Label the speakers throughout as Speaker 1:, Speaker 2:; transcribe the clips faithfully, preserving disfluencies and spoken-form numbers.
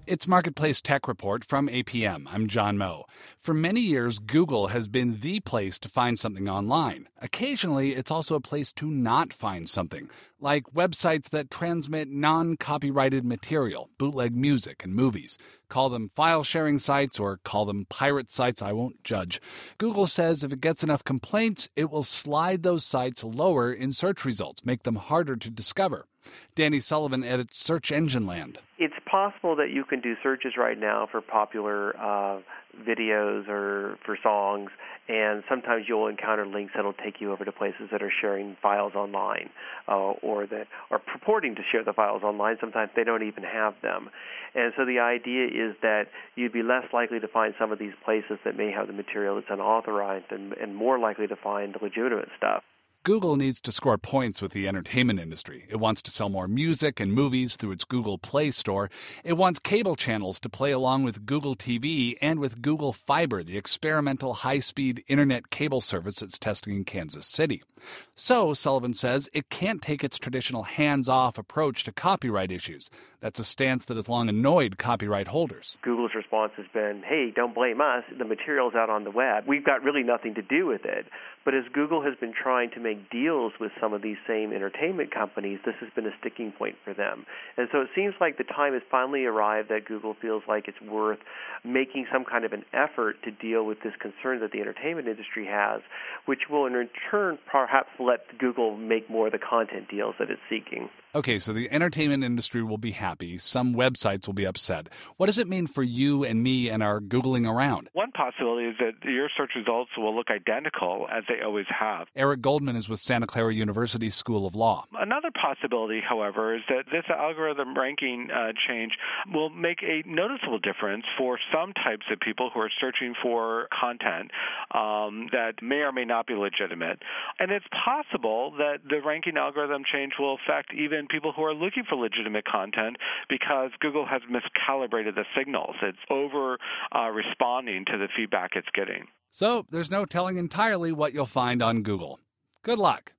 Speaker 1: It's Marketplace Tech Report from A P M. I'm John Moe. For many years, Google has been the place to find something online. Occasionally, it's also a place to not find something, like websites that transmit non-copyrighted material, bootleg music and movies. Call them file-sharing sites or call them pirate sites, I won't judge. Google says if it gets enough complaints, it will slide those sites lower in search results, make them harder to discover. Danny Sullivan edits Search Engine Land.
Speaker 2: It's possible that you can do searches right now for popular uh, videos or for songs, and sometimes you'll encounter links that will take you over to places that are sharing files online uh, or that are purporting to share the files online. Sometimes they don't even have them. And so the idea is that you'd be less likely to find some of these places that may have the material that's unauthorized and, and more likely to find legitimate stuff.
Speaker 1: Google needs to score points with the entertainment industry. It wants to sell more music and movies through its Google Play Store. It wants cable channels to play along with Google T V and with Google Fiber, the experimental high-speed internet cable service it's testing in Kansas City. So, Sullivan says, it can't take its traditional hands-off approach to copyright issues. That's a stance that has long annoyed copyright holders.
Speaker 2: Google's response has been, hey, don't blame us. The material's out on the web. We've got really nothing to do with it. But as Google has been trying to make deals with some of these same entertainment companies, this has been a sticking point for them. And so it seems like the time has finally arrived that Google feels like it's worth making some kind of an effort to deal with this concern that the entertainment industry has, which will in return perhaps let Google make more of the content deals that it's seeking.
Speaker 1: Okay, so the entertainment industry will be happy. Some websites will be upset. What does it mean for you and me and our Googling around?
Speaker 3: One possibility is that your search results will look identical as they always have.
Speaker 1: Eric Goldman is with Santa Clara University School of Law.
Speaker 3: Another possibility, however, is that this algorithm ranking uh, change will make a noticeable difference for some types of people who are searching for content um, that may or may not be legitimate. And it's possible that the ranking algorithm change will affect even people who are looking for legitimate content because Google has miscalibrated the signals. It's over uh, responding to the feedback it's getting.
Speaker 1: So there's no telling entirely what you'll find on Google. Good luck.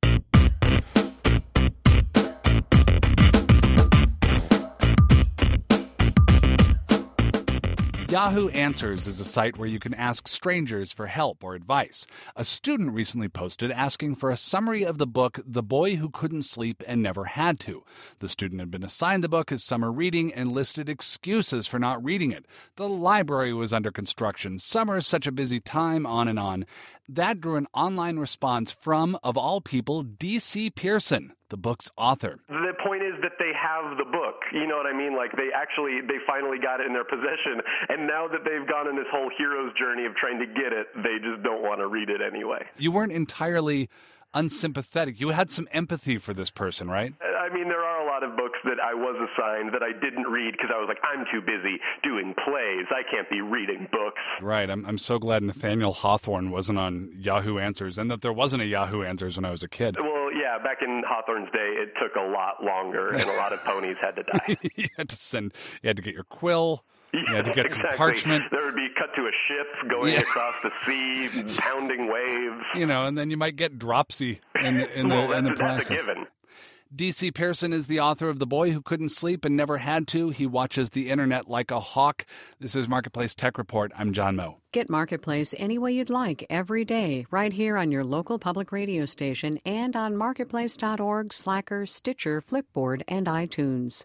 Speaker 1: Yahoo Answers is a site where you can ask strangers for help or advice. A student recently posted asking for a summary of the book The Boy Who Couldn't Sleep and Never Had to. The student had been assigned the book as summer reading and listed excuses for not reading it. The library was under construction. Summer is such a busy time, on and on. That drew an online response from, of all people, D C Pearson, the book's author.
Speaker 4: The point is that they have the book. You know what I mean? Like, they actually, they finally got it in their possession. And now that they've gone on this whole hero's journey of trying to get it, they just don't want to read it anyway.
Speaker 1: You weren't entirely unsympathetic. You had some empathy for this person, right?
Speaker 4: I mean, there are a lot of books that I was assigned that I didn't read because I was like, I'm too busy doing plays. I can't be reading books.
Speaker 1: Right. I'm I'm so glad Nathaniel Hawthorne wasn't on Yahoo Answers and that there wasn't a Yahoo Answers when I was a kid.
Speaker 4: Well, yeah, back in Hawthorne's day, it took a lot longer and a lot of ponies had to die.
Speaker 1: You had to send, you had to get your quill. You
Speaker 4: Yeah,
Speaker 1: had to get
Speaker 4: exactly.
Speaker 1: some parchment.
Speaker 4: There would be cut to a ship going
Speaker 1: Yeah.
Speaker 4: across the sea, pounding waves.
Speaker 1: You know, and then you might get dropsy in the, in the,
Speaker 4: well,
Speaker 1: in the
Speaker 4: that's,
Speaker 1: process.
Speaker 4: that's a given.
Speaker 1: D C Pearson is the author of The Boy Who Couldn't Sleep and Never Had to. He watches the internet like a hawk. This is Marketplace Tech Report. I'm John Moe.
Speaker 5: Get Marketplace any way you'd like every day, right here on your local public radio station and on marketplace dot org, Slacker, Stitcher, Flipboard, and iTunes.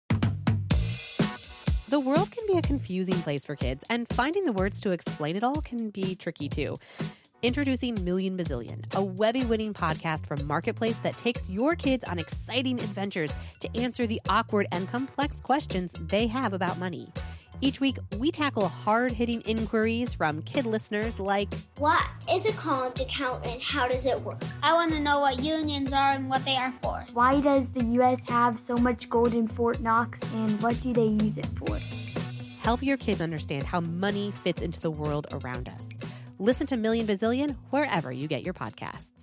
Speaker 6: The world can be a confusing place for kids, and finding the words to explain it all can be tricky too. Introducing Million Bazillion, a Webby-winning podcast from Marketplace that takes your kids on exciting adventures to answer the awkward and complex questions they have about money. Each week, we tackle hard-hitting inquiries from kid listeners like,
Speaker 7: what is a college account and how does it work?
Speaker 8: I want to know what unions are and what they are for.
Speaker 9: Why does the U S have so much gold in Fort Knox and what do they use it for?
Speaker 6: Help your kids understand how money fits into the world around us. Listen to Million Bazillion wherever you get your podcasts.